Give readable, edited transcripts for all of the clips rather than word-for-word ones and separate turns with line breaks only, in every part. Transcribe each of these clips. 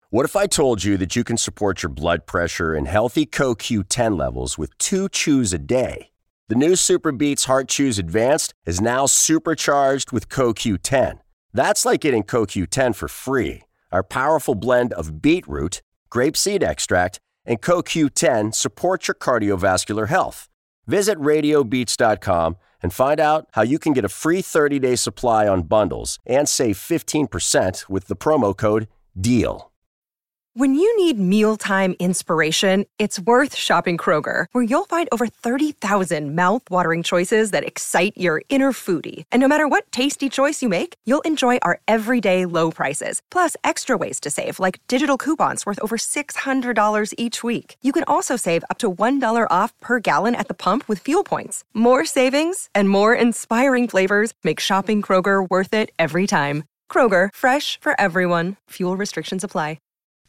What if I told you that you can support your blood pressure and healthy CoQ10 levels with 2 chews a day? The new Super Beats Heart Chews Advanced is now supercharged with CoQ10. That's like getting CoQ10 for free. Our powerful blend of beetroot, grapeseed extract, and CoQ10 supports your cardiovascular health. Visit radiobeats.com and find out how you can get a free 30-day supply on bundles and save 15% with the promo code DEAL.
When you need mealtime inspiration, it's worth shopping Kroger, where you'll find over 30,000 mouth-watering choices that excite your inner foodie. And no matter what tasty choice you make, you'll enjoy our everyday low prices, plus extra ways to save, like digital coupons worth over $600 each week. You can also save up to $1 off per gallon at the pump with fuel points. More savings and more inspiring flavors make shopping Kroger worth it every time. Kroger, fresh for everyone. Fuel restrictions apply.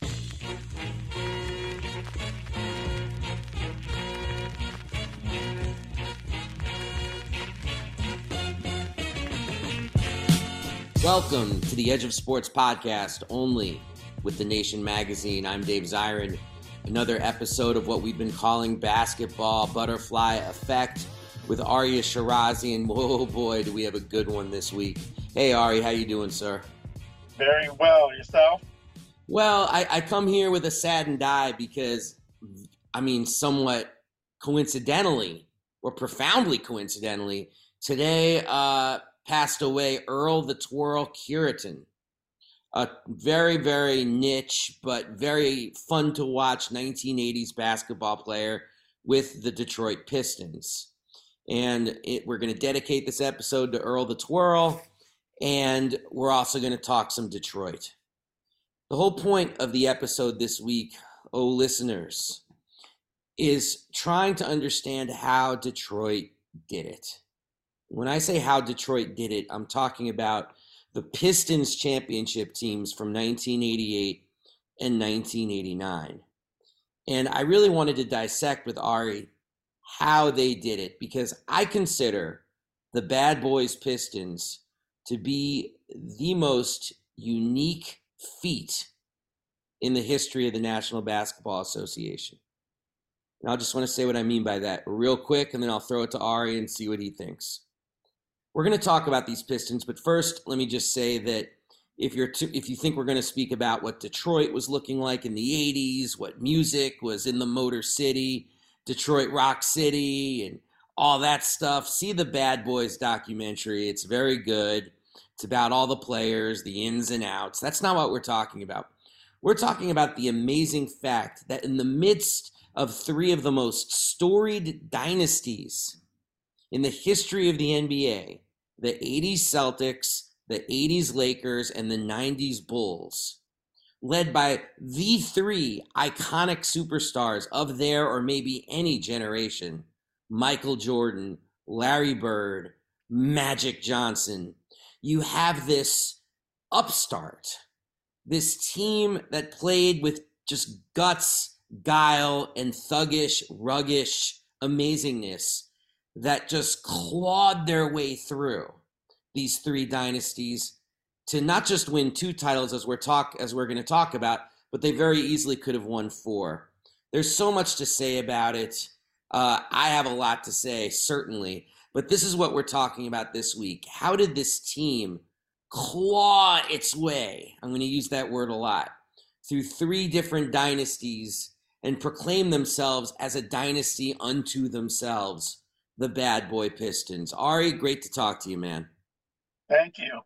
Welcome to the Edge of Sports podcast, only with The Nation magazine. I'm Dave Zirin. Another episode of what we've been calling basketball butterfly effect with Ari Shirazi, and whoa boy, do we have a good one this week. Hey Ari, how you doing, sir?
Very well. Yourself?
Well, I come here with a saddened eye because, somewhat coincidentally, or profoundly coincidentally, today passed away Earl the Twirl Cureton, a very, very niche but very fun to watch 1980s basketball player with the Detroit Pistons. And we're going to dedicate this episode to Earl the Twirl, and we're also going to talk some Detroit. The whole point of the episode this week, listeners, is trying to understand how Detroit did it. When I say how Detroit did it, I'm talking about the Pistons championship teams from 1988 and 1989. And I really wanted to dissect with Ari how they did it, because I consider the Bad Boys Pistons to be the most unique feat in the history of the National Basketball Association. And I just want to say what I mean by that real quick, and then I'll throw it to Ari and see what he thinks. We're going to talk about these Pistons, but first, let me just say that if you think we're going to speak about what Detroit was looking like in the 80s, what music was in the Motor City, Detroit Rock City, and all that stuff, see the Bad Boys documentary. It's very good. It's about all the players, the ins and outs. That's not what we're talking about. We're talking about the amazing fact that in the midst of three of the most storied dynasties in the history of the NBA, the 80s Celtics, the 80s Lakers, and the 90s Bulls, led by the three iconic superstars of their or maybe any generation, Michael Jordan, Larry Bird, Magic Johnson, you have this upstart, this team that played with just guts, guile, and thuggish, ruggish amazingness that just clawed their way through these three dynasties to not just win 2 titles as we're going to talk about, but they very easily could have won 4. There's so much to say about it. I have a lot to say, certainly, but this is what we're talking about this week. How did this team claw its way, I'm going to use that word a lot, through 3 different dynasties and proclaim themselves as a dynasty unto themselves, the Bad Boy Pistons? Ari, great to talk to you, man.
Thank you.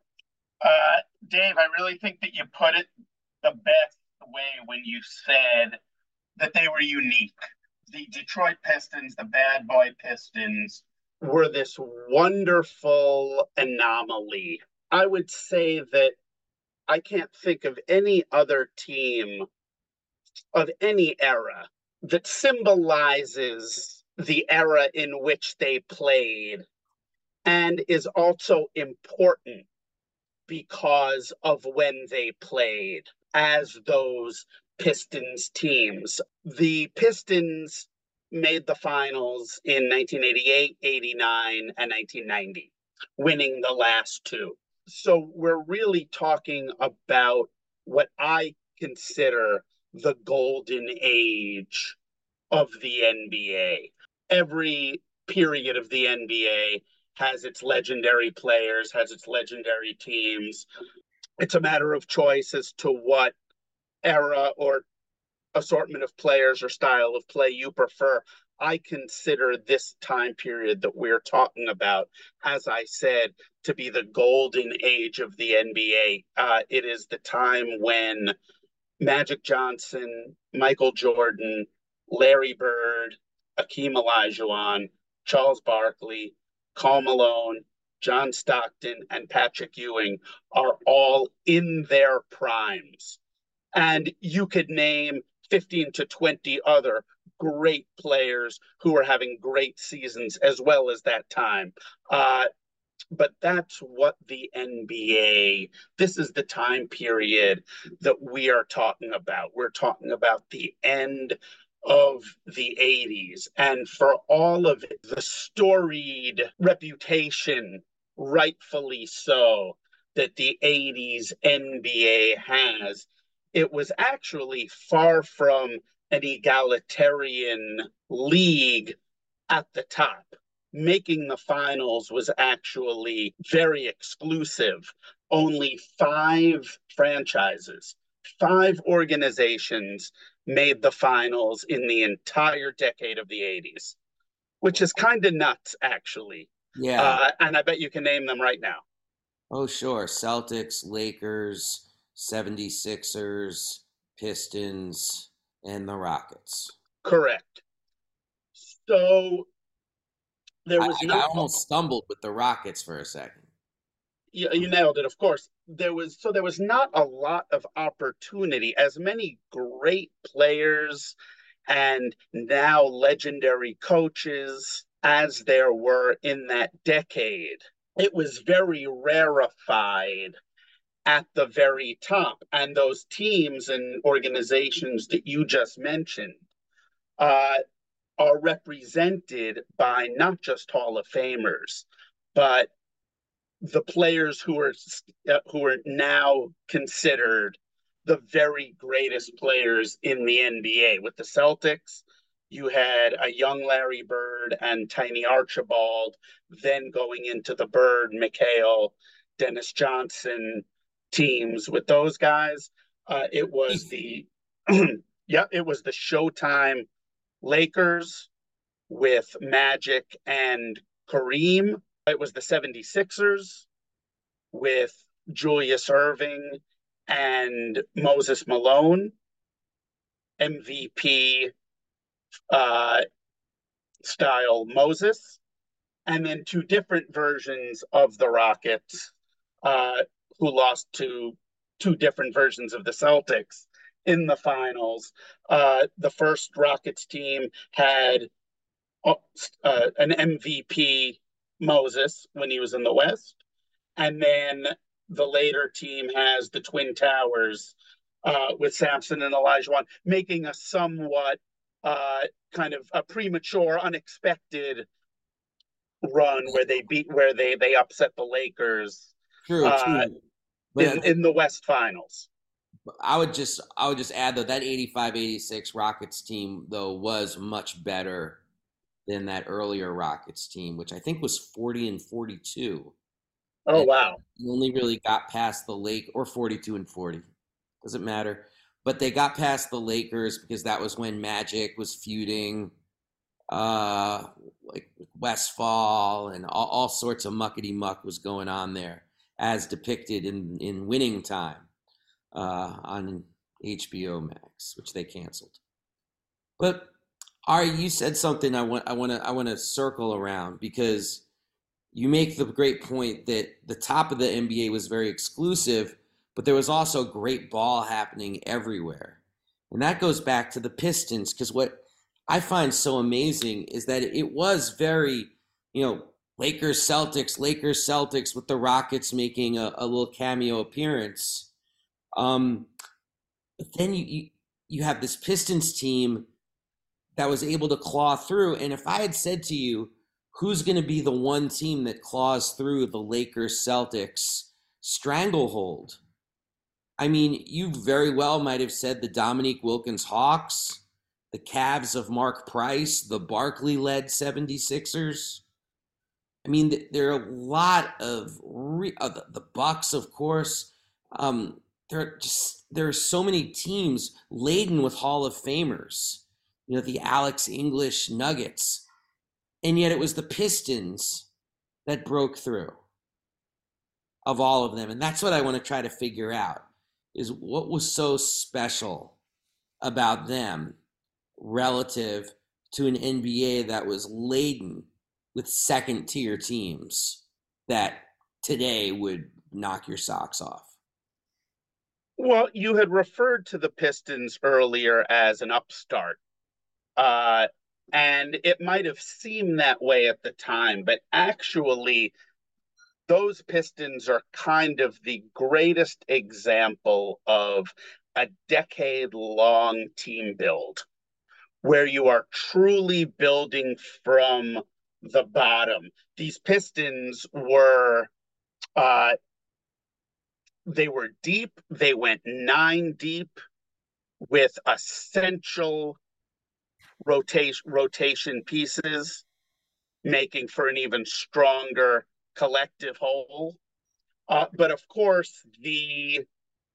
Dave, I really think that you put it the best way when you said that they were unique. The Detroit Pistons, the Bad Boy Pistons, were this wonderful anomaly. I would say that I can't think of any other team of any era that symbolizes the era in which they played and is also important because of when they played as those Pistons teams. The Pistons made the finals in 1988, 89, and 1990, winning the last 2. So we're really talking about what I consider the golden age of the NBA. Every period of the NBA has its legendary players, has its legendary teams. It's a matter of choice as to what era or assortment of players or style of play you prefer. I consider this time period that we're talking about, as I said, to be the golden age of the NBA. It is the time when Magic Johnson, Michael Jordan, Larry Bird, Akeem Olajuwon, Charles Barkley, Karl Malone, John Stockton, and Patrick Ewing are all in their primes. And you could name 15 to 20 other great players who are having great seasons as well as that time. But that's what the NBA, this is the time period that we are talking about. We're talking about the end of the 80s. And for all of it, the storied reputation, rightfully so, that the 80s NBA has, it was actually far from an egalitarian league at the top. Making the finals was actually very exclusive. Only 5 franchises, 5 organizations made the finals in the entire decade of the 80s, which is kind of nuts, actually.
Yeah.
And I bet you can name them right now.
Oh, sure. Celtics, Lakers, 76ers, Pistons, and the Rockets.
Correct. So there was
I almost stumbled with the Rockets for a second.
You nailed it, of course. There was not a lot of opportunity. As many great players and now legendary coaches as there were in that decade, it was very rarefied at the very top. And those teams and organizations that you just mentioned are represented by not just Hall of Famers, but the players who are now considered the very greatest players in the NBA. With the Celtics, you had a young Larry Bird and Tiny Archibald, then going into the Bird, McHale, Dennis Johnson teams. With those guys, it was the it was the Showtime Lakers with Magic and Kareem. It was the 76ers with Julius Erving and Moses Malone, MVP style Moses, and then 2 different versions of the Rockets who lost to 2 different versions of the Celtics in the finals. The first Rockets team had an MVP Moses when he was in the West, and then the later team has the Twin Towers with Sampson and Olajuwon, making a somewhat kind of a premature, unexpected run where they upset the Lakers.
True.
In the West Finals.
I would just add though that 85-86 Rockets team though was much better than that earlier Rockets team, which I think was 40-42.
Oh,
and
wow.
They only really got past the Lake, or 42-40. Doesn't matter. But they got past the Lakers because that was when Magic was feuding like Westfall, and all sorts of muckety muck was going on there, as depicted in Winning Time on HBO Max, which they canceled. But Ari, you said something I want to circle around, because you make the great point that the top of the NBA was very exclusive, but there was also great ball happening everywhere. And that goes back to the Pistons, because what I find so amazing is that it was very, Lakers Celtics with the Rockets making a little cameo appearance. But then you have this Pistons team that was able to claw through. And if I had said to you, who's going to be the one team that claws through the Lakers Celtics stranglehold, I mean, you very well might have said the Dominique Wilkins Hawks, the Cavs of Mark Price, the Barkley-led 76ers. I mean, there are a lot of the Bucks, of course. There are so many teams laden with Hall of Famers. You know, the Alex English Nuggets, and yet it was the Pistons that broke through of all of them, and that's what I want to try to figure out: is what was so special about them relative to an NBA that was laden with second-tier teams that today would knock your socks off.
Well, you had referred to the Pistons earlier as an upstart. And it might have seemed that way at the time, but actually, those Pistons are kind of the greatest example of a decade-long team build, where you are truly building from the bottom. These Pistons were they were deep. They went 9 deep with essential rotation pieces, making for an even stronger collective whole. But of course, the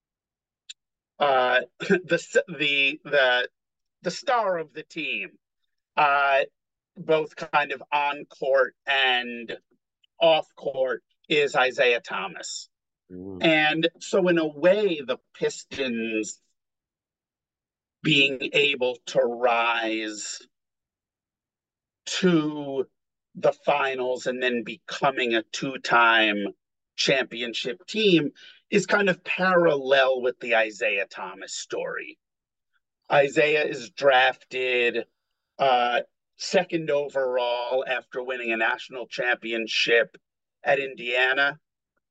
star of the team, both kind of on court and off court, is Isaiah Thomas. And so in a way, the Pistons being able to rise to the finals and then becoming a 2-time championship team is kind of parallel with the Isaiah Thomas story. Isaiah is drafted second overall after winning a national championship at Indiana.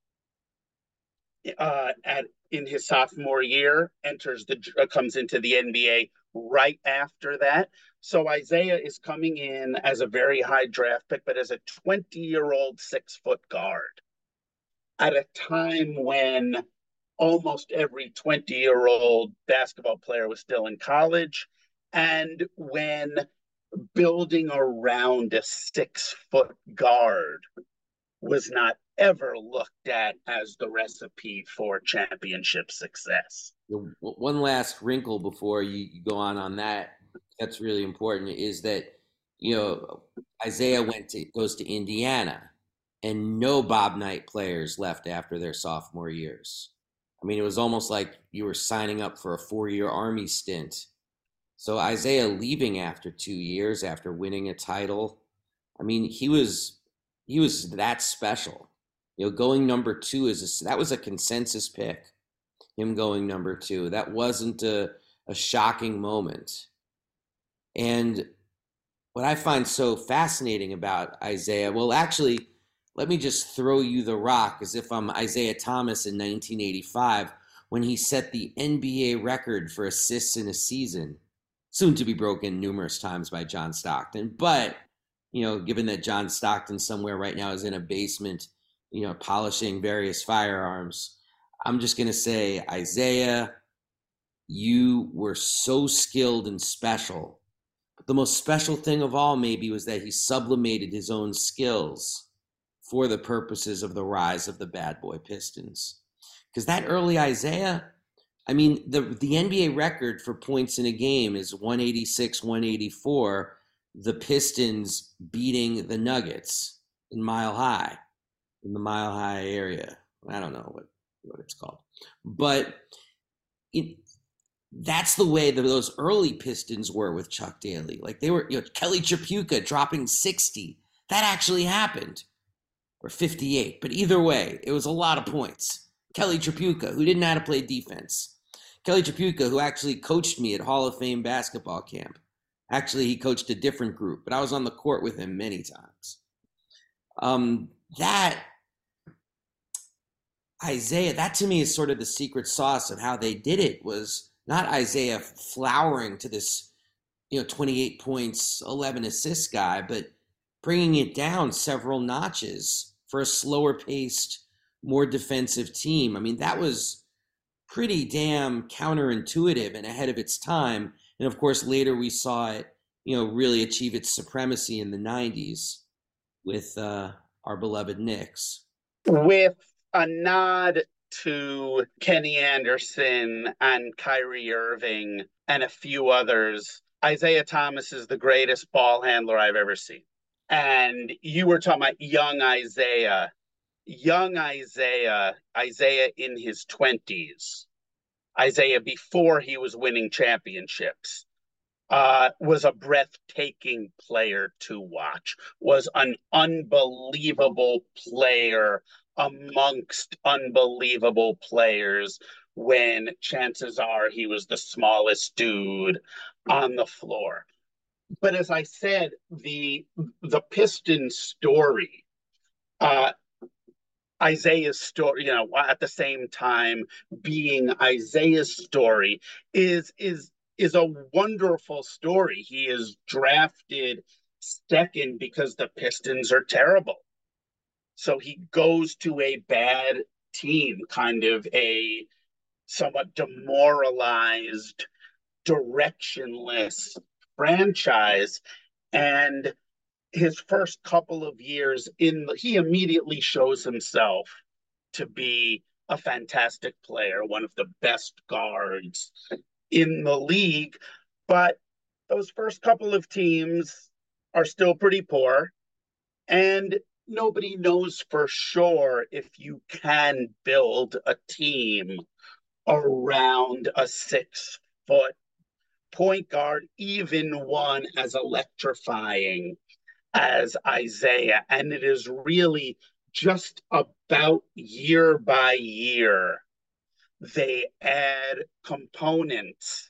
In his sophomore year, comes into the NBA right after that. So Isaiah is coming in as a very high draft pick, but as a 20-year-old 6-foot guard at a time when almost every 20-year-old basketball player was still in college, and when building around a 6-foot guard was not ever looked at as the recipe for championship success.
One last wrinkle before you go on that, that's really important, is that, you know, Isaiah goes to Indiana, and no Bob Knight players left after their sophomore years. I mean, it was almost like you were signing up for a 4-year Army stint. So Isaiah leaving after 2 years after winning a title, I mean, he was that special. You know, going number 2 that was a consensus pick. Him going number 2, that wasn't a shocking moment. And what I find so fascinating about Isaiah, well, actually, let me just throw you the rock as if I'm Isaiah Thomas in 1985 when he set the NBA record for assists in a season, soon to be broken numerous times by John Stockton. But, you know, given that John Stockton somewhere right now is in a basement, you know, polishing various firearms, I'm just going to say, Isaiah, you were so skilled and special. But the most special thing of all maybe was that he sublimated his own skills for the purposes of the rise of the Bad Boy Pistons. Because that early Isaiah, I mean, the NBA record for points in a game is 186, 184, the Pistons beating the Nuggets in the Mile High area. I don't know what it's called. But that's the way that those early Pistons were with Chuck Daly. Like they were, you know, Kelly Tripucka dropping 60. That actually happened. Or 58. But either way, it was a lot of points. Kelly Tripucka, who didn't know how to play defense. Kelly Tripucka, who actually coached me at Hall of Fame basketball camp. Actually, he coached a different group, but I was on the court with him many times. That Isaiah, that to me is sort of the secret sauce of how they did it, was not Isaiah flowering to this, you know, 28 points, 11 assists guy, but bringing it down several notches for a slower paced, more defensive team. I mean, that was pretty damn counterintuitive and ahead of its time. And of course, later we saw it, really achieve its supremacy in the 90s with our beloved Knicks.
With a nod to Kenny Anderson and Kyrie Irving and a few others, Isaiah Thomas is the greatest ball handler I've ever seen. And you were talking about young Isaiah. Isaiah in his 20s, Isaiah before he was winning championships, was a breathtaking player to watch, was an unbelievable player amongst unbelievable players when chances are he was the smallest dude on the floor. But as I said, the Pistons story, Isaiah's story, at the same time being Isaiah's story, is a wonderful story. He is drafted second because the Pistons are terrible. So he goes to a bad team, kind of a somewhat demoralized, directionless franchise. And his first couple of years he immediately shows himself to be a fantastic player, one of the best guards in the league. But those first couple of teams are still pretty poor, and nobody knows for sure if you can build a team around a 6-foot point guard, even one as electrifying as Isaiah. And it is really just about year by year they add components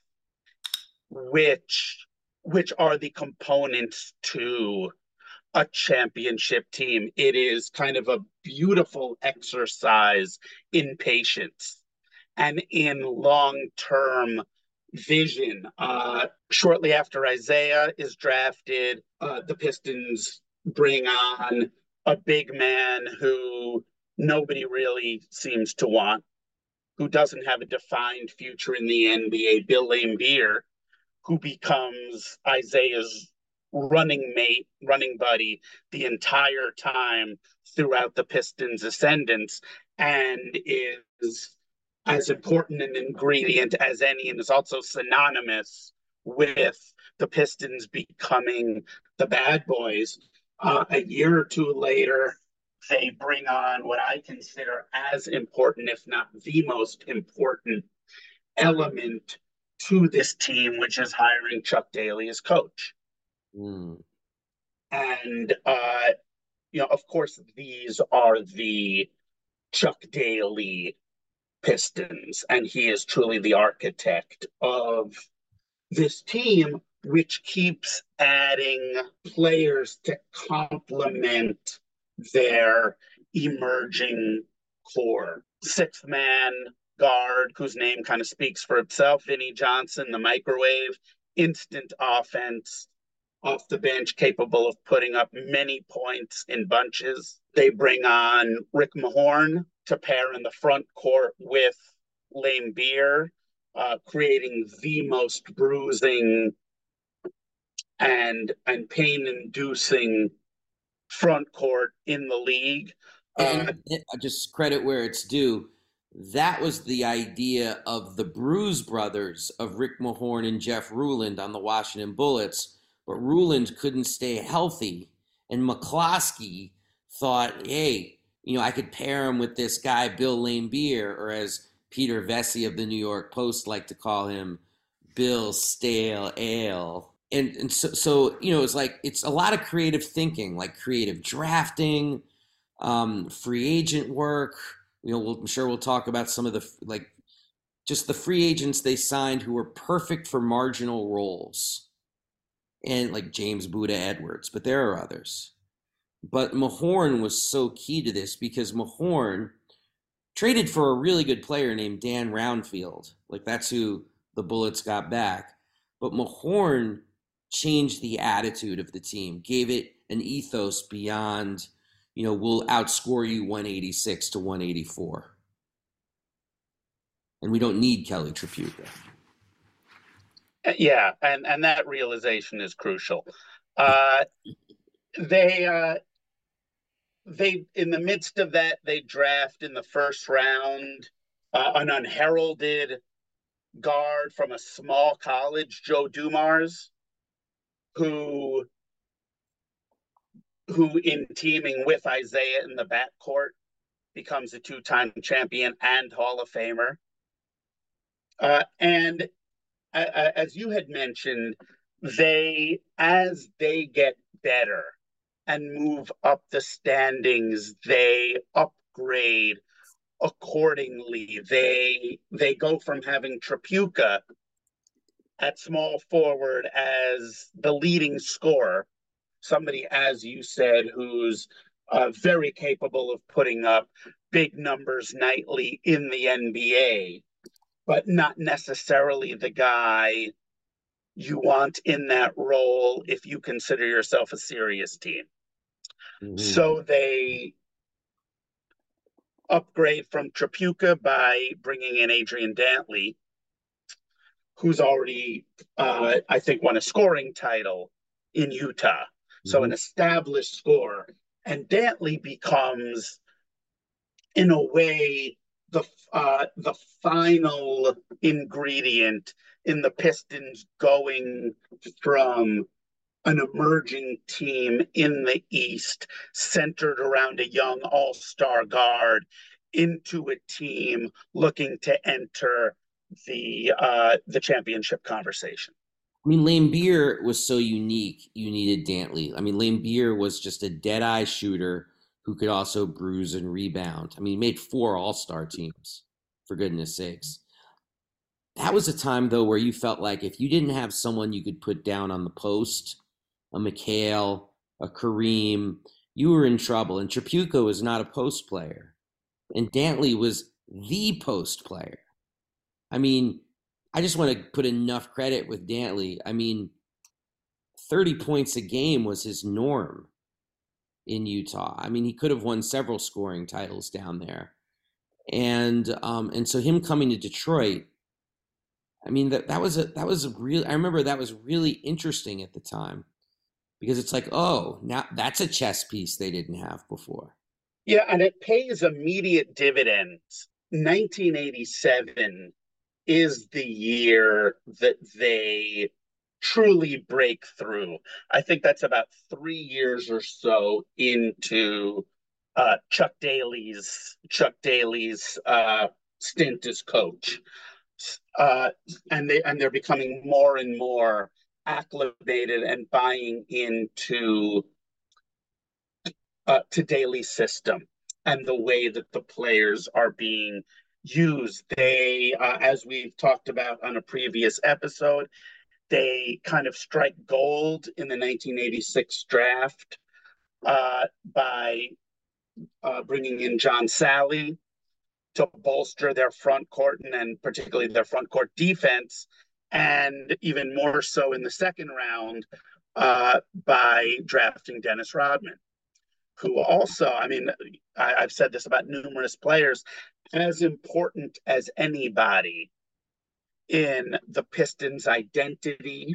which are the components to a championship team. It is kind of a beautiful exercise in patience and in long-term vision. Shortly after Isaiah is drafted, the Pistons bring on a big man who nobody really seems to want, who doesn't have a defined future in the NBA, Bill Laimbeer, who becomes Isaiah's running mate, running buddy the entire time throughout the Pistons' ascendance, and is as important an ingredient as any, and is also synonymous with the Pistons becoming the bad boys. A year or two later, they bring on what I consider as important, if not the most important element to this team, which is hiring Chuck Daly as coach. And, of course, these are the Chuck Daly Pistons, and he is truly the architect of this team, which keeps adding players to complement their emerging core. Sixth man guard, whose name kind of speaks for itself, Vinnie Johnson, the microwave, instant offense off the bench, capable of putting up many points in bunches. They bring on Rick Mahorn to pair in the front court with Laimbeer, creating the most bruising and pain-inducing front court in the league.
And just credit where it's due. That was the idea of the Bruise Brothers of Rick Mahorn and Jeff Ruland on the Washington Bullets, but Ruland couldn't stay healthy, and McCloskey thought, hey, I could pair him with this guy, Bill Laimbeer, or as Peter Vesey of the New York Post liked to call him, Bill Stale Ale. And so it's like, it's a lot of creative thinking, like creative drafting, free agent work. I'm sure we'll talk about some of the, just the free agents they signed who were perfect for marginal roles. And like James Buddha Edwards, but there are others. But Mahorn was so key to this because Mahorn traded for a really good player named Dan Roundfield. That's who the Bullets got back. But Mahorn changed the attitude of the team, gave it an ethos beyond, we'll outscore you 186 to 184. and we don't need Kelly Tripucka.
Yeah, and that realization is crucial. Uh, they in the midst of that, they draft in the first round an unheralded guard from a small college, Joe Dumars, who in teaming with Isaiah in the backcourt becomes a two-time champion and Hall of Famer. And as you had mentioned, as they get better and move up the standings, they upgrade accordingly. They go from having Tripucka at small forward as the leading scorer, somebody, as you said, who's very capable of putting up big numbers nightly in the NBA, but not necessarily the guy you want in that role if you consider yourself a serious team. Mm-hmm. So they upgrade from Tripucka by bringing in Adrian Dantley, who's already, I think, won a scoring title in Utah. Mm-hmm. So an established scorer. And Dantley becomes, in a way, the final ingredient in the Pistons going from an emerging team in the East centered around a young all-star guard into a team looking to enter the championship conversation.
I mean, Laimbeer was so unique. You needed Dantley. I mean, Laimbeer was just a dead-eye shooter who could also bruise and rebound. I mean, he made 4 all-star teams, for goodness sakes. That was a time, though, where you felt like if you didn't have someone you could put down on the post, a McHale, a Kareem, you were in trouble. And Tripucka was not a post player. And Dantley was the post player. I mean, I just want to put enough credit with Dantley. I mean, 30 points a game was his norm in Utah. I mean, he could have won several scoring titles down there. And so him coming to Detroit, I mean, that was a real, I remember that was really interesting at the time because it's like, oh, now that's a chess piece they didn't have before.
Yeah, and it pays immediate dividends. 1987 is the year that they truly break through. I think that's about 3 years or so into Chuck Daly's stint as coach, and they're becoming more and more acclimated and buying into to Daly's system and the way that the players are being used. They, as we've talked about on a previous episode, they kind of strike gold in the 1986 draft by bringing in John Salley to bolster their front court and particularly their front court defense, and even more so in the second round by drafting Dennis Rodman, who also, I mean, I've said this about numerous players, as important as anybody in the Pistons' identity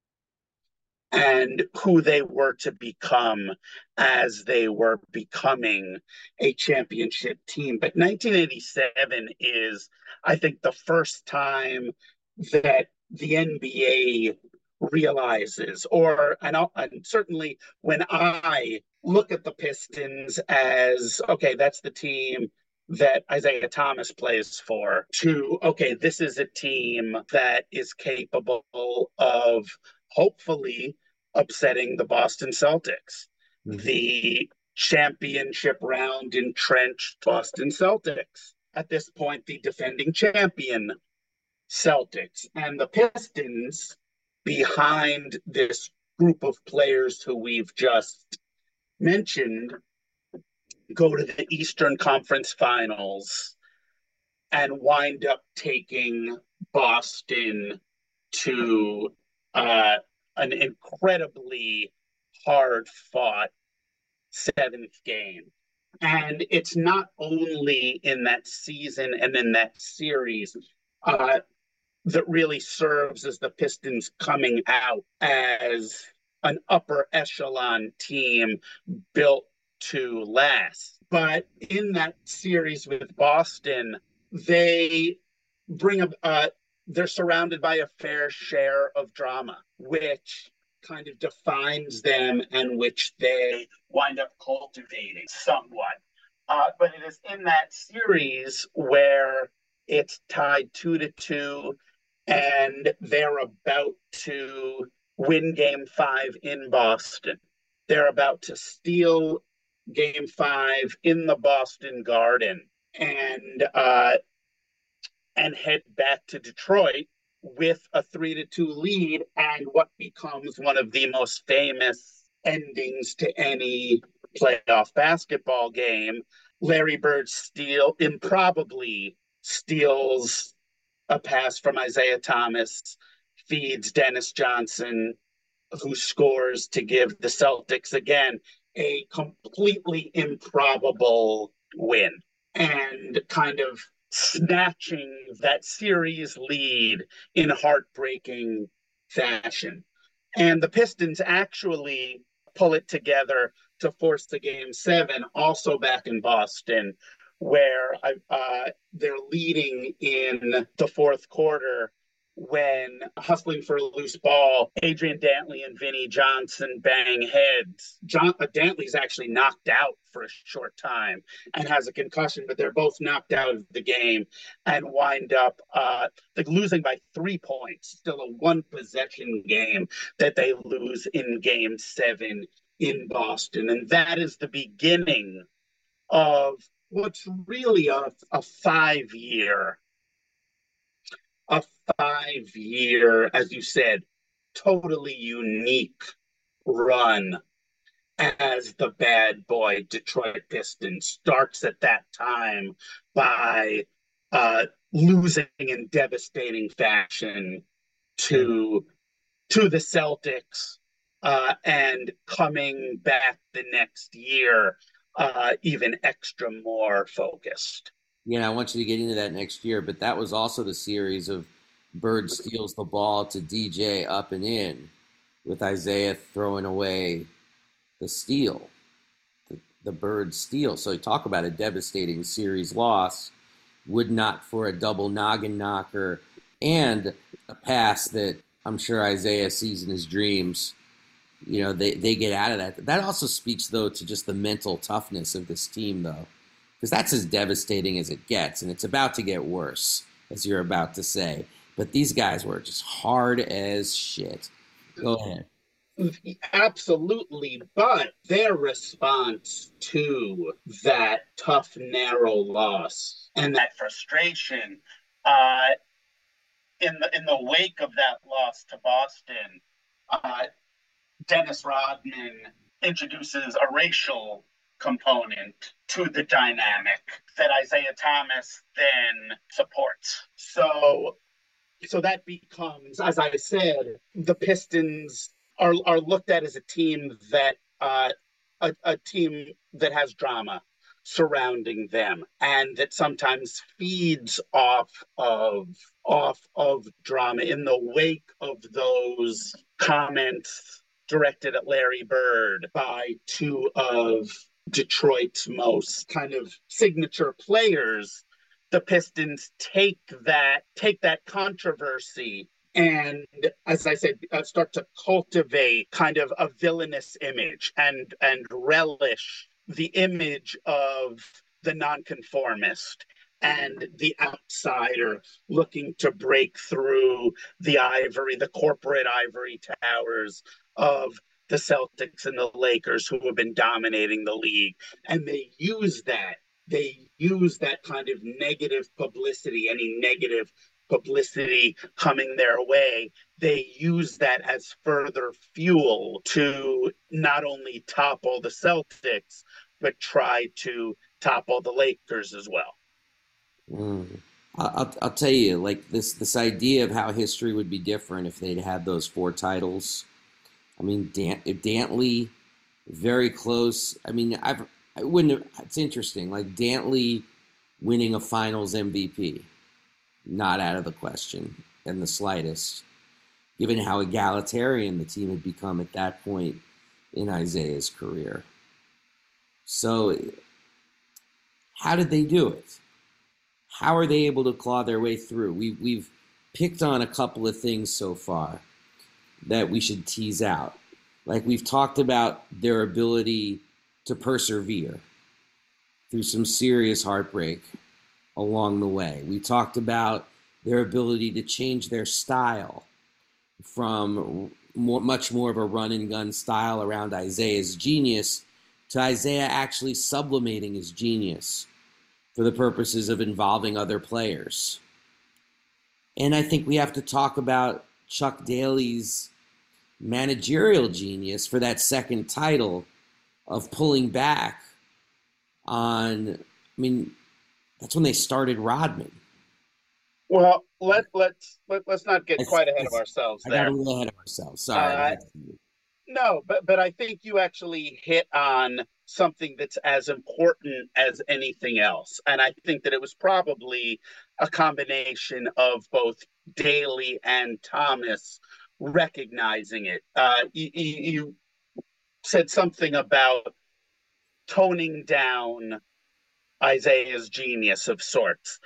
and who they were to become as they were becoming a championship team. But 1987 is, I think, the first time that the NBA realizes, and certainly when I look at the Pistons as, okay, that's the team that Isaiah Thomas plays for, to, okay, this is a team that is capable of hopefully upsetting the Boston Celtics. Mm-hmm. The championship round entrenched Boston Celtics. At this point, the defending champion Celtics. And the Pistons, behind this group of players who we've just mentioned, go to the Eastern Conference Finals and wind up taking Boston to an incredibly hard-fought 7th game. And it's not only in that season and in that series that really serves as the Pistons coming out as an upper echelon team built to last. But in that series with Boston, they bring they're surrounded by a fair share of drama, which kind of defines them and which they wind up cultivating somewhat. But it is in that series where it's tied 2-2, and they're about to win Game 5 in Boston. They're about to steal Game 5 in the Boston Garden and head back to Detroit with a 3-2 lead and what becomes one of the most famous endings to any playoff basketball game. Larry Bird improbably steals a pass from Isaiah Thomas, feeds Dennis Johnson, who scores to give the Celtics, again, a completely improbable win, and kind of snatching that series lead in heartbreaking fashion. And the Pistons actually pull it together to force the Game 7, also back in Boston, where they're leading in the fourth quarter when, hustling for a loose ball, Adrian Dantley and Vinnie Johnson bang heads. Dantley's actually knocked out for a short time and has a concussion, but they're both knocked out of the game and wind up losing by 3 points. Still a one-possession game that they lose in Game 7 in Boston. And that is the beginning of what's really a 5-year, as you said, totally unique run as the bad boy Detroit Pistons. Starts at that time by losing in devastating fashion to the Celtics, and coming back the next year even extra more focused.
Yeah, I want you to get into that next year, but that was also the series of Bird steals the ball to DJ up and in, with Isaiah throwing away the steal, the Bird steal. So you talk about a devastating series loss. Would not for a double noggin knocker and a pass that I'm sure Isaiah sees in his dreams. You know, they get out of that. That also speaks, though, to just the mental toughness of this team, though, because that's as devastating as it gets, and it's about to get worse, as you're about to say. But these guys were just hard as shit. Go ahead.
Absolutely, but their response to that tough, narrow loss and that frustration, in the wake of that loss to Boston, Dennis Rodman introduces a racial component to the dynamic that Isaiah Thomas then supports. So that becomes, as I said, the Pistons are looked at as a team that a team that has drama surrounding them, and that sometimes feeds off of drama. In the wake of those comments directed at Larry Bird by two of Detroit's most kind of signature players, the Pistons take that controversy and, as I said, start to cultivate kind of a villainous image and relish the image of the nonconformist and the outsider looking to break through the corporate ivory towers of the Celtics and the Lakers, who have been dominating the league. And they use that kind of negative publicity, any negative publicity coming their way, they use that as further fuel to not only topple the Celtics, but try to topple the Lakers as well.
I'll tell you, like this idea of how history would be different if they'd had those 4 titles. I mean, if Dantley, very close. I mean, I wouldn't have. It's interesting. Like Dantley winning a Finals MVP, not out of the question in the slightest, given how egalitarian the team had become at that point in Isaiah's career. So, how did they do it? How are they able to claw their way through? We've picked on a couple of things so far that we should tease out. Like we've talked about their ability to persevere through some serious heartbreak along the way. We talked about their ability to change their style from much more of a run and gun style around Isaiah's genius to Isaiah actually sublimating his genius for the purposes of involving other players. And I think we have to talk about Chuck Daly's managerial genius for that second title of pulling back on, I mean, that's when they started Rodman.
Well, let's not get quite ahead of ourselves there.
I got a little ahead of ourselves. Sorry.
No, but I think you actually hit on something that's as important as anything else. And I think that it was probably a combination of both Daly and Thomas recognizing it. You said something about toning down Isaiah's genius of sorts.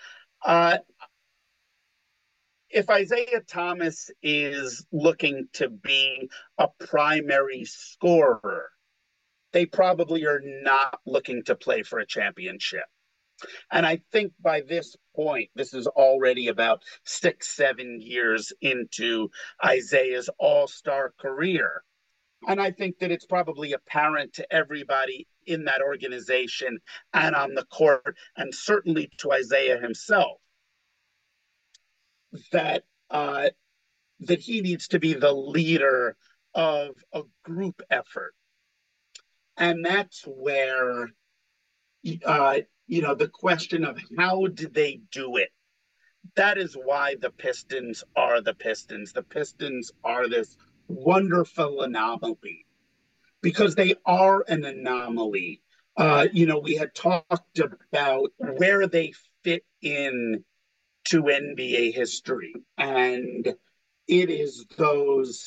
If Isaiah Thomas is looking to be a primary scorer, they probably are not looking to play for a championship. And I think by this point, this is already about 6-7 years into Isaiah's all-star career. And I think that it's probably apparent to everybody in that organization and on the court, and certainly to Isaiah himself, that that he needs to be the leader of a group effort. And that's where, the question of how did they do it? That is why the Pistons are the Pistons. The Pistons are this wonderful anomaly because they are an anomaly. We had talked about where they fit in to NBA history, and it is those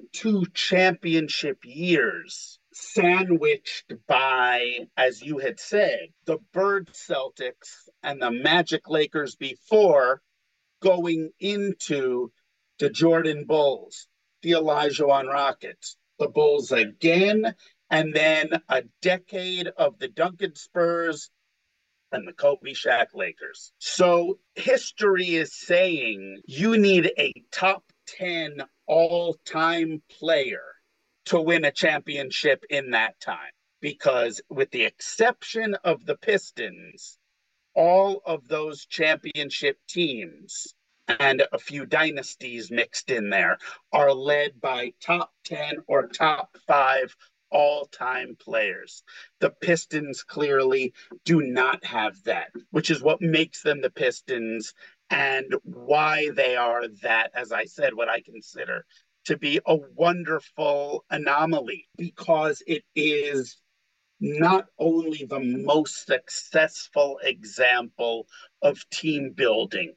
2 championship years sandwiched by, as you had said, the Bird Celtics and the Magic Lakers before, going into the Jordan Bulls, the Olajuwon Rockets, the Bulls again, and then a decade of the Duncan Spurs and the Kobe Shaq Lakers. So history is saying you need a top 10 all-time player to win a championship in that time. Because with the exception of the Pistons, all of those championship teams and a few dynasties mixed in there are led by top 10 or top 5 all-time players. The Pistons clearly do not have that, which is what makes them the Pistons and why they are that, as I said, what I consider to be a wonderful anomaly, because it is not only the most successful example of team building,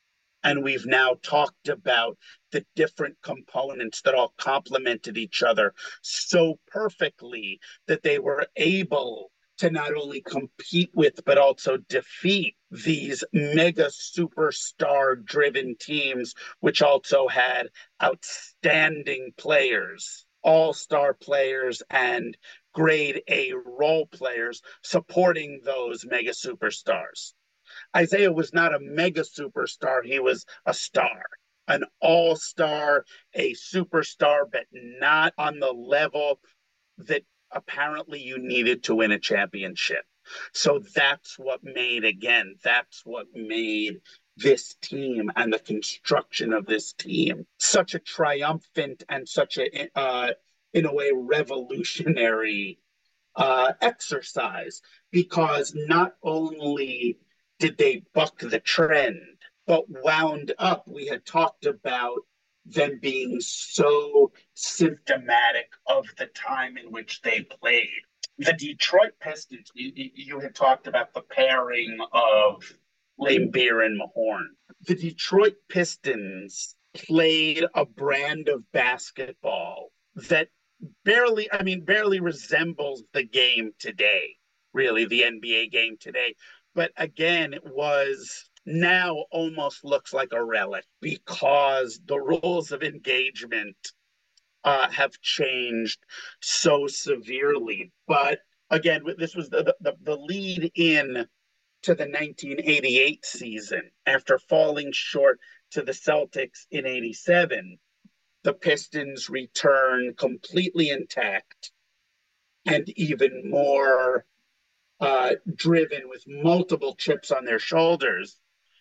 and we've now talked about the different components that all complemented each other so perfectly that they were able to not only compete with, but also defeat these mega superstar driven teams, which also had outstanding players, all-star players, and grade A role players supporting those mega superstars. Isaiah was not a mega superstar. He was a star, an all-star, a superstar, but not on the level that apparently you needed to win a championship. So that's what made this team and the construction of this team such a triumphant and such a, in a way, revolutionary exercise, because not only did they buck the trend, but wound up, we had talked about them being so symptomatic of the time in which they played. The Detroit Pistons, you had talked about the pairing of Laimbeer and Mahorn. The Detroit Pistons played a brand of basketball that barely resembles the game today, really, the NBA game today. But again, it was now almost looks like a relic because the rules of engagement have changed so severely. But again, this was the lead in to the 1988 season. After falling short to the Celtics in 87, the Pistons return completely intact and even more driven with multiple chips on their shoulders,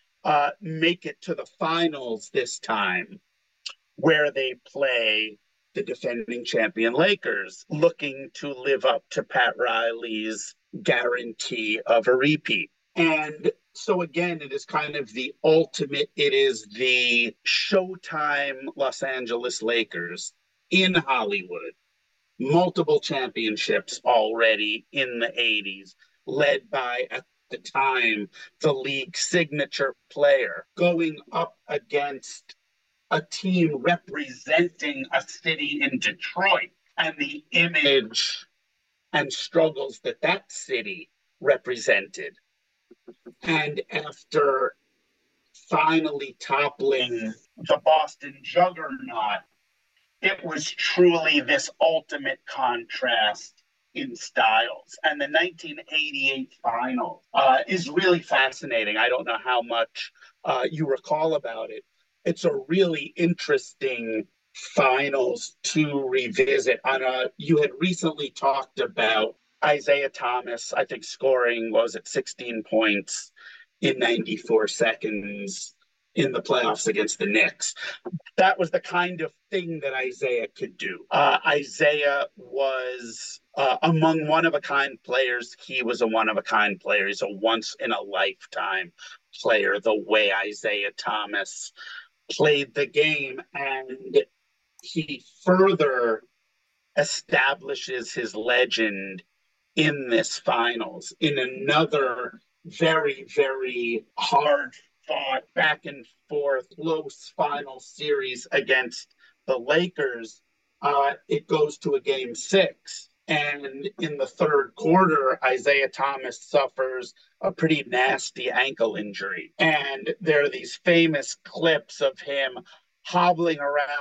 make it to the finals this time, where they play the defending champion Lakers, looking to live up to Pat Riley's guarantee of a repeat. And so again, it is kind of the ultimate, it is the Showtime Los Angeles Lakers in Hollywood, multiple championships already in the 80s, led by, at the time, the league signature player, going up against a team representing a city in Detroit and the image and struggles that city represented. And after finally toppling the Boston juggernaut, it was truly this ultimate contrast in styles. And the 1988 final is really fascinating. I don't know how much you recall about it. It's a really interesting finals to revisit. You had recently talked about Isaiah Thomas, I think, scoring, 16 points in 94 seconds in the playoffs against the Knicks. That was the kind of thing that Isaiah could do. Isaiah was among one-of-a-kind players. He was a one-of-a-kind player. He's a once-in-a-lifetime player, the way Isaiah Thomas played the game. And he further establishes his legend in this finals, in another very, very hard fought back and forth close final series against the Lakers. It goes to a game 6. And in the third quarter, Isaiah Thomas suffers a pretty nasty ankle injury. And there are these famous clips of him hopping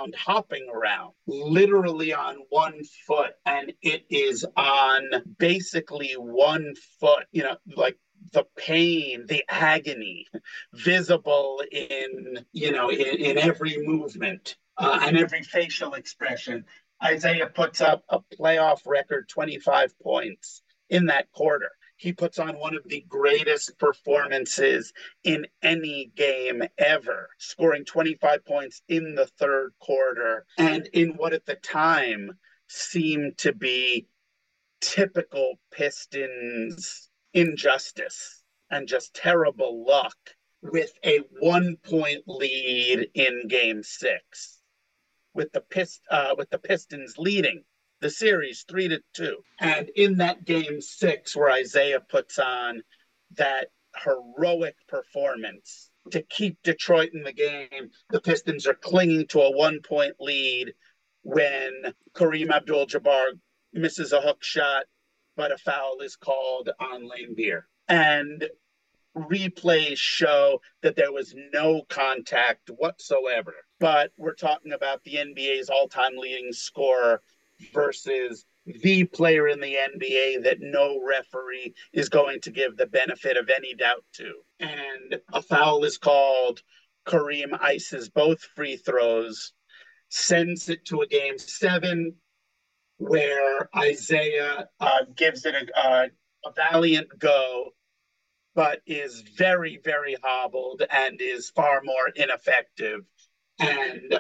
around, literally on one foot. And it is on basically one foot, like the pain, the agony visible in every movement and every facial expression. Isaiah puts up a playoff record 25 points in that quarter. He puts on one of the greatest performances in any game ever, scoring 25 points in the third quarter, and in what at the time seemed to be typical Pistons injustice and just terrible luck, with a 1-point lead in game 6, with the Pistons leading the series 3-2. And in that game 6, where Isaiah puts on that heroic performance to keep Detroit in the game, the Pistons are clinging to a 1-point lead when Kareem Abdul-Jabbar misses a hook shot, but a foul is called on Laimbeer. And replays show that there was no contact whatsoever. But we're talking about the NBA's all-time leading scorer versus the player in the NBA that no referee is going to give the benefit of any doubt to. And a foul is called. Kareem ices both free throws, sends it to a game 7, where Isaiah gives it a valiant go, but is very, very hobbled and is far more ineffective. And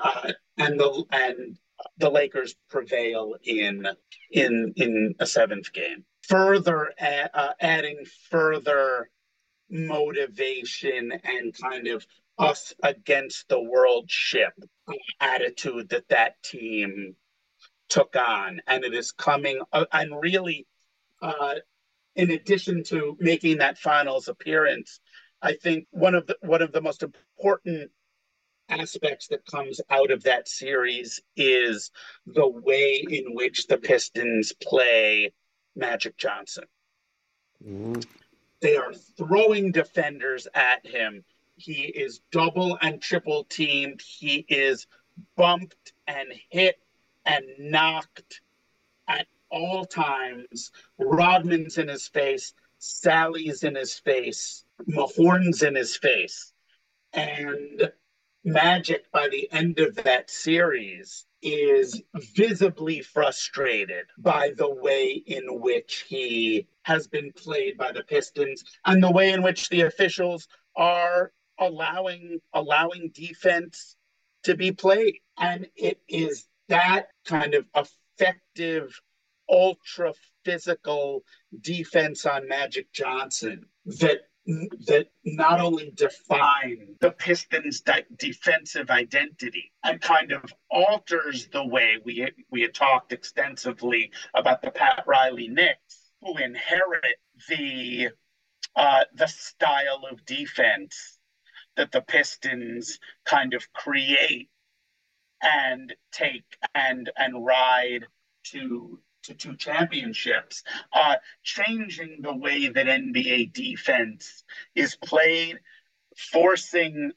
the Lakers prevail in a 7th game. Further adding further motivation and kind of us against the world ship attitude that team took on. And it is coming, and really Uh, in addition to making that finals appearance, I think one of the most important aspects that comes out of that series is the way in which the Pistons play Magic Johnson.
Mm-hmm.
They are throwing defenders at him. He is double and triple teamed. He is bumped and hit and knocked at all times. Rodman's in his face, Sally's in his face, Mahorn's in his face. And Magic, by the end of that series, is visibly frustrated by the way in which he has been played by the Pistons and the way in which the officials are allowing defense to be played. And it is that kind of effective, ultra physical defense on Magic Johnson that not only define the Pistons' defensive identity and kind of alters the way we had talked extensively about the Pat Riley Knicks, who inherit the style of defense that the Pistons kind of create and take and ride to two championships, changing the way that NBA defense is played, forcing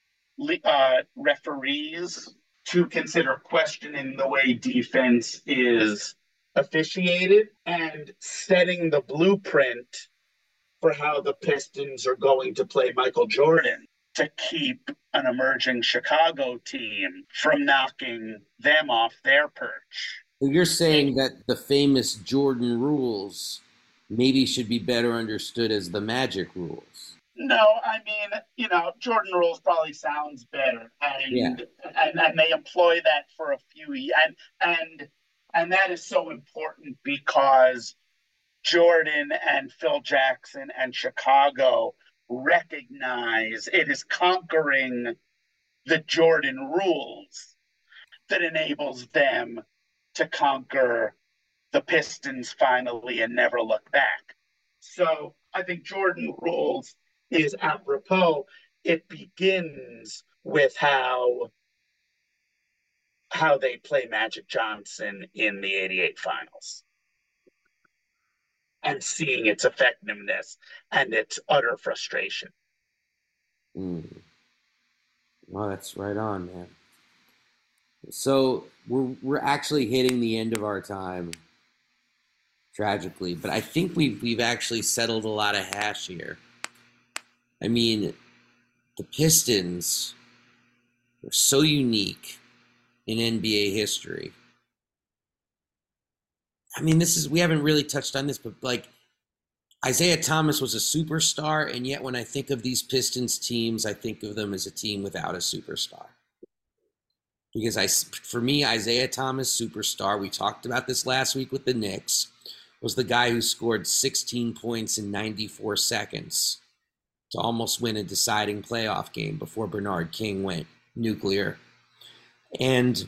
referees to consider questioning the way defense is officiated, and setting the blueprint for how the Pistons are going to play Michael Jordan to keep an emerging Chicago team from knocking them off their perch.
You're saying that the famous Jordan rules maybe should be better understood as the Magic rules.
No, I mean, Jordan rules probably sounds better, and they employ that for a few years, and that is so important because Jordan and Phil Jackson and Chicago recognize it is conquering the Jordan rules that enables them to conquer the Pistons finally and never look back. So I think Jordan rules is apropos. It begins with how they play Magic Johnson in the 88 finals and seeing its effectiveness and its utter frustration.
Well, that's right on, man. So we're actually hitting the end of our time, tragically, but I think we've actually settled a lot of hash here. I mean, the Pistons are so unique in NBA history. I mean, we haven't really touched on this, but like Isaiah Thomas was a superstar, and yet when I think of these Pistons teams, I think of them as a team without a superstar. Because for me, Isaiah Thomas, superstar, we talked about this last week with the Knicks, was the guy who scored 16 points in 94 seconds to almost win a deciding playoff game before Bernard King went nuclear. And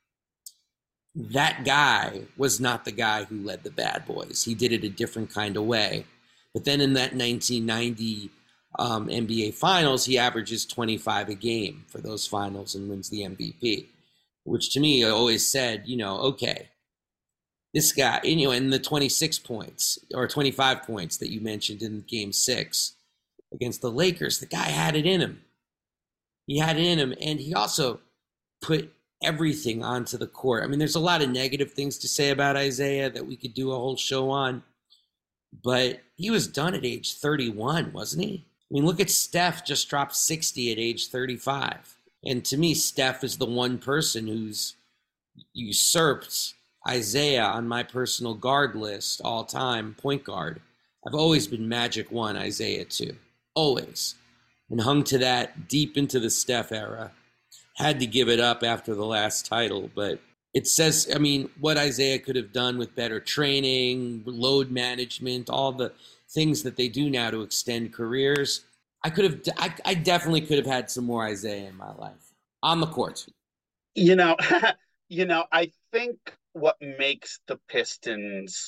that guy was not the guy who led the Bad Boys. He did it a different kind of way. But then in that 1990 NBA Finals, he averages 25 a game for those finals and wins the MVP, which to me, I always said, okay, this guy, and the 26 points or 25 points that you mentioned in Game 6 against the Lakers, the guy had it in him. He had it in him, and he also put everything onto the court. I mean, there's a lot of negative things to say about Isaiah that we could do a whole show on, but he was done at age 31, wasn't he? I mean, look at Steph, just dropped 60 at age 35. And to me, Steph is the one person who's usurped Isaiah on my personal guard list all time, point guard. I've always been Magic 1, Isaiah 2. Always. And hung to that deep into the Steph era. Had to give it up after the last title, but it says, I mean, what Isaiah could have done with better training, load management, all the things that they do now to extend careers. I definitely could have had some more Isaiah in my life on the court.
I think what makes the Pistons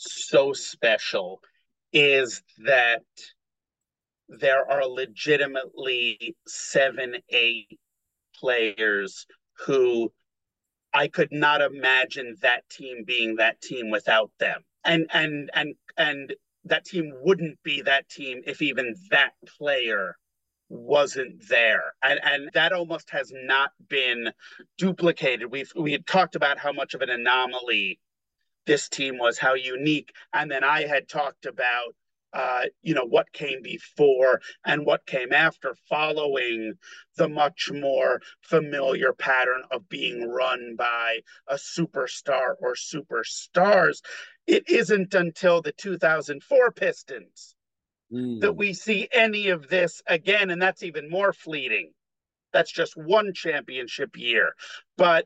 so special is that there are legitimately 7, 8 players who I could not imagine that team being that team without them. And that team wouldn't be that team if even that player wasn't there. And that almost has not been duplicated. We had talked about how much of an anomaly this team was, how unique. And then I had talked about what came before and what came after, following the much more familiar pattern of being run by a superstar or superstars. It isn't until the 2004 Pistons that we see any of this again, and that's even more fleeting. That's just one championship year, but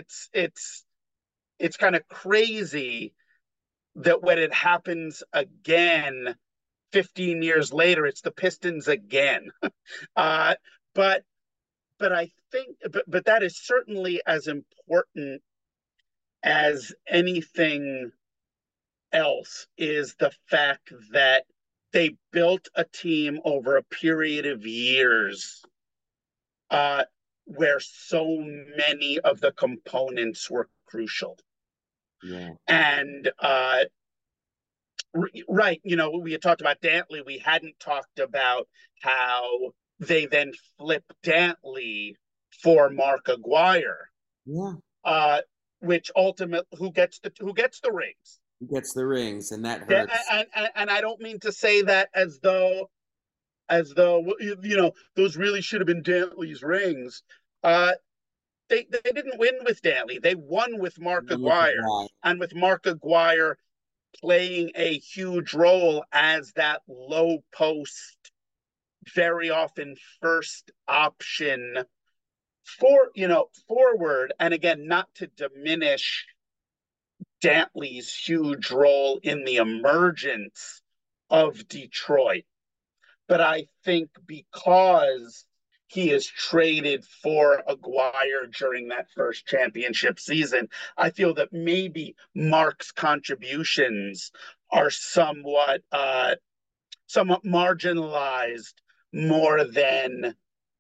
it's kind of crazy that when it happens again 15 years later, it's the Pistons again. uh, but I think, but that is certainly as important as anything else, is the fact that they built a team over a period of years where so many of the components were crucial.
Yeah.
And right, we had talked about Dantley. We hadn't talked about how they then flipped Dantley for Mark Aguirre.
Yeah.
Which ultimately, who gets the rings?
He gets the rings, and that hurts.
And I don't mean to say that as though those really should have been Dantley's rings. They didn't win with Dantley. They won with Mark Aguirre, and with Mark Aguirre playing a huge role as that low post, very often first option forward. And again, not to diminish Dantley's huge role in the emergence of Detroit, but I think because he is traded for Aguirre during that first championship season, I feel that maybe Mark's contributions are somewhat marginalized more than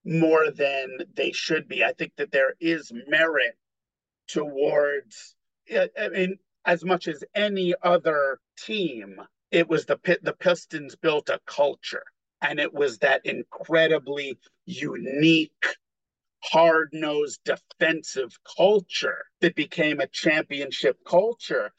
they should be. I think that there is merit towards, I mean, as much as any other team, it was the Pistons built a culture, and it was that incredibly unique, hard-nosed defensive culture that became a championship culture.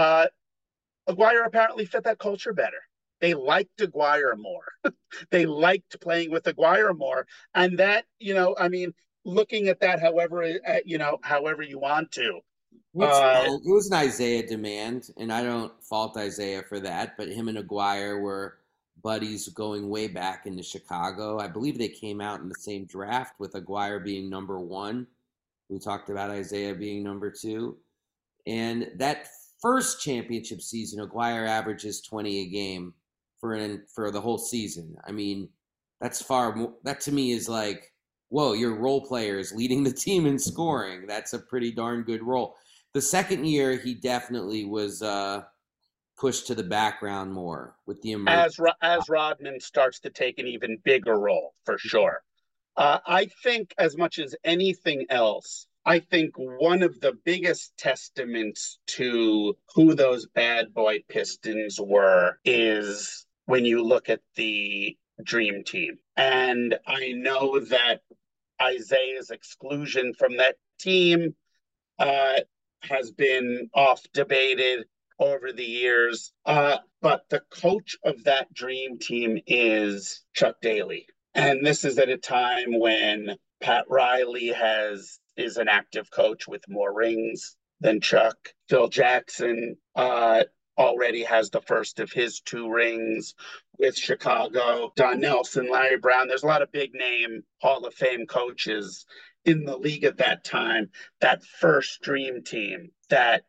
Aguirre apparently fit that culture better. They liked Aguirre more. They liked playing with Aguirre more. And that, looking at that however you want to.
It was an Isaiah demand, and I don't fault Isaiah for that, but him and Aguirre were buddies going way back into Chicago. I believe they came out in the same draft, with Aguirre being number 1. We talked about Isaiah being number 2. And that first championship season, Aguirre averages 20 a game for the whole season. I mean, that's far more. That to me is like, whoa, your role player is leading the team in scoring. That's a pretty darn good role. The second year, he definitely was pushed to the background more with the emergence.
As Rodman starts to take an even bigger role, for sure. I think, as much as anything else, I think one of the biggest testaments to who those bad boy Pistons were is when you look at the Dream Team. And I know that Isaiah's exclusion from that team has been oft debated over the years. But the coach of that Dream Team is Chuck Daly. And this is at a time when Pat Riley is an active coach with more rings than Chuck. Phil Jackson already has the first of his 2 rings with Chicago. Don Nelson, Larry Brown. There's a lot of big name Hall of Fame coaches in the league at that time. That first Dream Team, that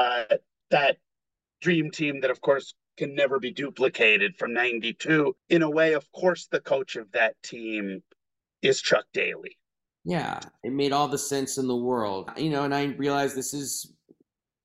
Dream Team that, of course, can never be duplicated from 92. In a way, of course, the coach of that team is Chuck Daly.
Yeah, it made all the sense in the world. And I realized this is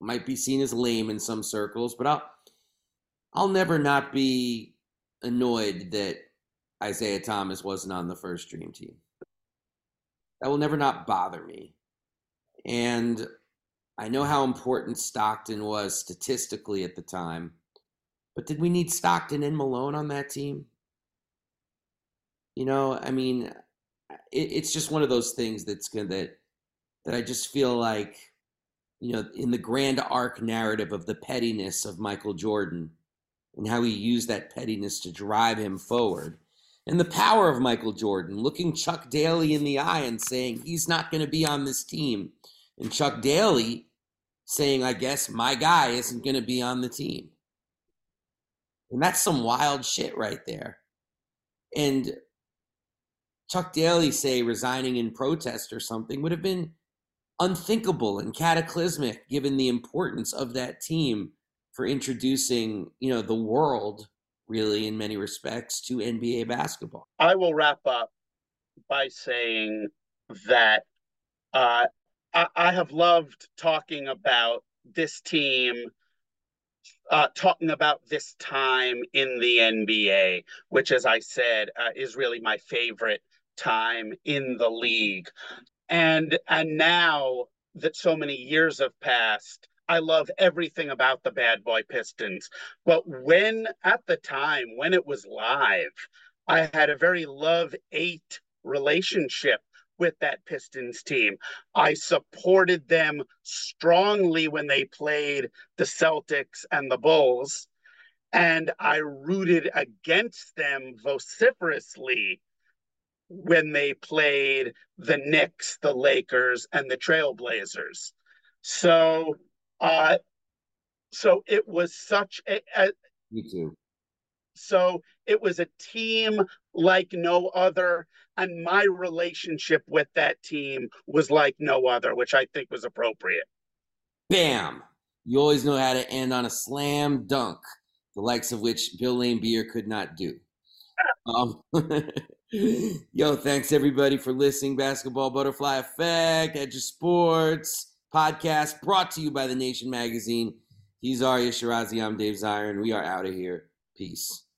might be seen as lame in some circles, but I'll never not be annoyed that Isaiah Thomas wasn't on the first Dream Team. That will never not bother me. And I know how important Stockton was statistically at the time, but did we need Stockton and Malone on that team? You know, I mean, it's just one of those things that I just feel like, you know, in the grand arc narrative of the pettiness of Michael Jordan and how he used that pettiness to drive him forward, and the power of Michael Jordan looking Chuck Daly in the eye and saying he's not going to be on this team, and Chuck Daly saying, I guess my guy isn't going to be on the team. And that's some wild shit right there. And Chuck Daly, say, resigning in protest or something would have been unthinkable and cataclysmic given the importance of that team for introducing, you know, the world, really, in many respects, to NBA basketball.
I will wrap up by saying that I have loved talking about this team, talking about this time in the NBA, which, as I said, is really my favorite time in the league. And now that so many years have passed, I love everything about the Bad Boy Pistons. But at the time, when it was live, I had a very love-hate relationship with that Pistons team. I supported them strongly when they played the Celtics and the Bulls, and I rooted against them vociferously when they played the Knicks, the Lakers, and the Trailblazers. So it was such a
Me too.
So it was a team like no other, and my relationship with that team was like no other, which I think was appropriate.
Bam! You always know how to end on a slam dunk, the likes of which Bill Laimbeer could not do. Yo, thanks everybody for listening. Basketball Butterfly Effect, Edge of Sports podcast brought to you by The Nation Magazine. He's Arya Shirazi. I'm Dave Zirin. We are out of here. Peace.